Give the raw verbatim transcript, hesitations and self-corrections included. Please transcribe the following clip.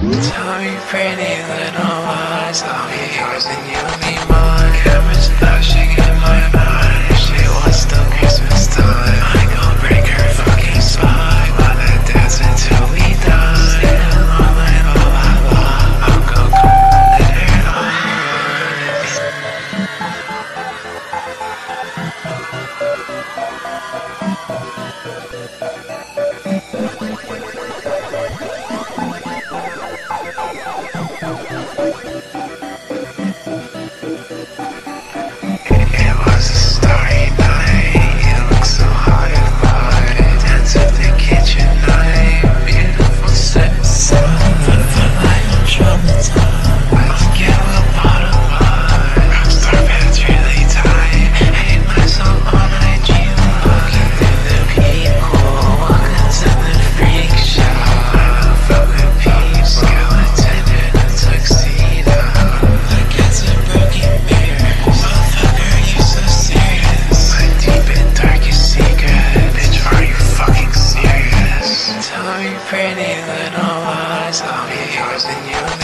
Tell me pretty little lies, I'll be yours and you'll be mine. Cameras flashing in my mind, if she wants the Christmas time, I go break her fucking spine, while they dance until we die. Singing along like la la la, I'll go cold in her eyes. It was a starry night, you look so high and wide. Dance at the kitchen knife, beautiful set sun. Feel like I'm traumatized. I'll get a bottle of wine. Rockstar pants really tight. Hate myself on I G Looking through the people, walking to the freak show. I fuck with peeps, skeleton in a tuxedo. Like it's a broken mirror. Motherfucker, you so serious. My deep and darkest secret. Bitch, are you fucking serious? Tell me pretty little lies, I'll be yours and you'll be